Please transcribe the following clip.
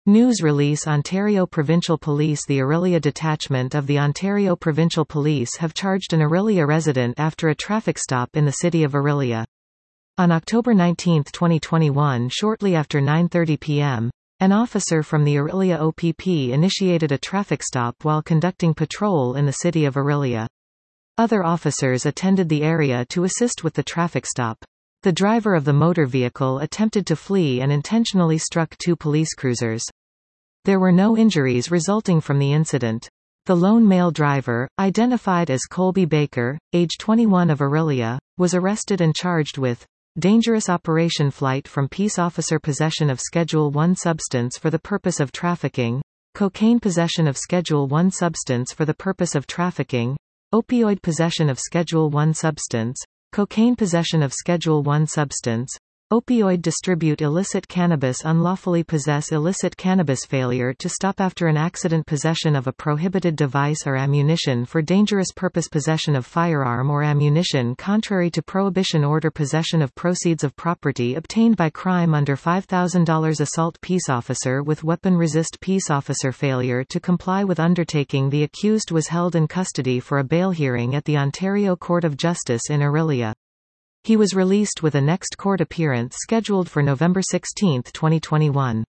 News release Ontario Provincial Police The Orillia Detachment of the Ontario Provincial Police have charged an Orillia resident after a traffic stop in the city of Orillia. On October 19, 2021, shortly after 9:30 p.m., an officer from the Orillia OPP initiated a traffic stop while conducting patrol in the city of Orillia. Other officers attended the area to assist with the traffic stop. The driver of the motor vehicle attempted to flee and intentionally struck two police cruisers. There were no injuries resulting from the incident. The lone male driver, identified as Colby Baker, age 21 of Orillia, was arrested and charged with dangerous operation flight from peace officer possession of Schedule I substance for the purpose of trafficking, cocaine possession of Schedule I substance for the purpose of trafficking, opioid possession of Schedule I substance, cocaine possession of Schedule I substance, opioid distribute illicit cannabis unlawfully possess illicit cannabis failure to stop after an accident possession of a prohibited device or ammunition for dangerous purpose possession of firearm or ammunition contrary to prohibition order possession of proceeds of property obtained by crime under $5,000 assault peace officer with weapon resist peace officer failure to comply with undertaking. The accused was held in custody for a bail hearing at the Ontario Court of Justice in Orillia. He was released with a next court appearance scheduled for November 16, 2021.